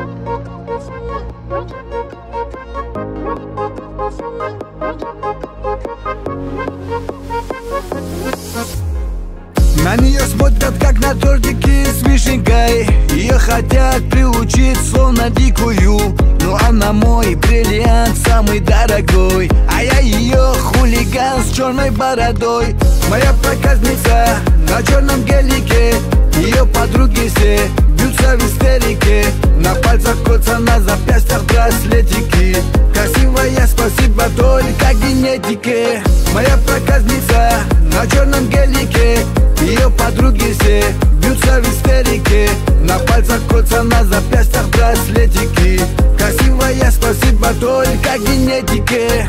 На нее смотрят как на тортики с вишенкой. Ее хотят приучить словно дикую, но она мой бриллиант самый дорогой. А я ее хулиган с черной бородой. Моя проказница на черном гелике. Ее подруги все бьются в истерике. На пальцах кольца, на запястьях браслетики. Красивая, спасибо только генетике. Моя проказница на черном гелике. Ее подруги все бьются в истерике. На пальцах кольца, на запястьях браслетики. Красивая, спасибо только генетике.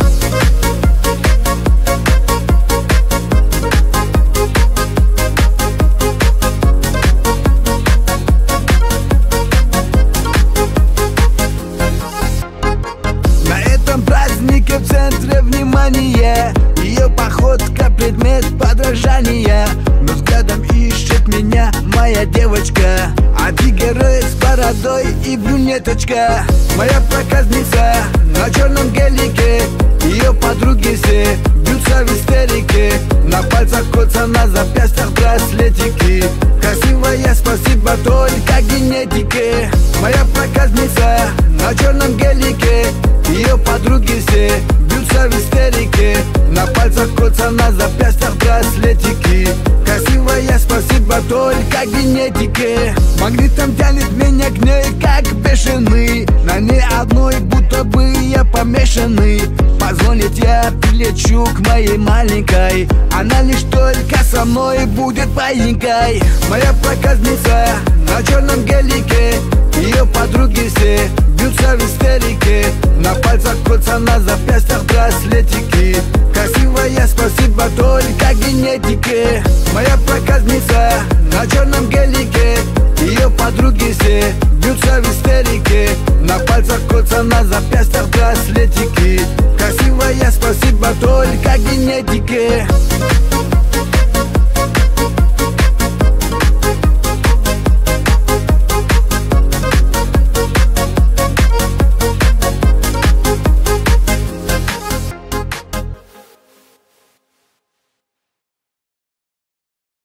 На этом празднике в центре внимания. Ее походка предмет подражания. Но взглядом ищет меня моя девочка. А ты герой с бородой и брюнеточка. Моя проказница на черном гелике. Ее подруги все бьются в истерике. На пальцах кольца, на запястьях браслетики. Красивая, спасибо только генетике. Моя проказница на черном гелике. Ее подруги все бьются в истерике. На пальцах кольца, на запястьях браслетики. Красивая, спасибо только генетике. Магнитом тянет меня к ней как бешеный. На ней одной будто бы я помешанный. Позволит, я прилечу к моей маленькой. Она лишь только со мной будет паинькой. Моя проказница на черном гелике. Ее подруги все бьются в истерике. На пальцах кольца, на запястьях браслетики. Красивая, спасибо только генетике. Моя проказница на черном гелике. Ее подруги все бьются в истерике. На пальцах кольца, на запястьях браслетики. Красивая, спасибо только генетике.